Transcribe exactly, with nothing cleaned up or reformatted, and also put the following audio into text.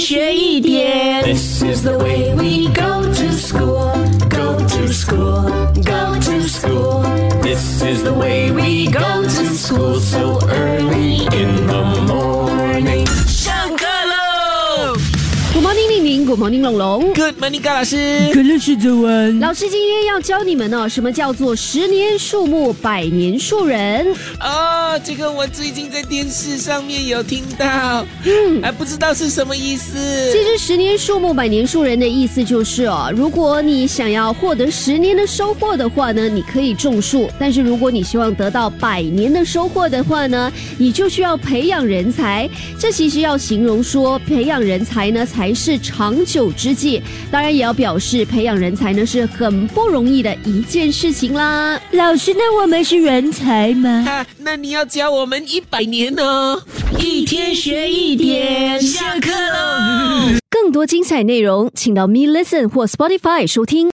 学一点。 This is the way we go to school, go to school, go to school. This is the way we go to school so early in the morning. 上课喽 Good morning， 玲玲 ，Good morning， 龙龙。 ！Good morning， 高老师。 可乐是早安。 老师今天要教你们呢，什么叫做十年树木，百年树人。 哦，这个我最近在电视上面有听到，嗯，还不知道是什么意思。 其实十年树木，百年树人的意思就是哦，如果你想要获得十年的收获的话呢，你可以种树；但是如果你希望得到百年的收获的话呢，你就需要培养人才。这其实要形容说，培养人才呢才是长久之计。当然也要表示，培养人才呢是很不容易的一件事情啦。 老师，那我们是人才吗？ 啊，那你要教我们一百年哦，一天学一点，下课喽。 更多精彩内容，请到 Me Listen 或 Spotify 收听。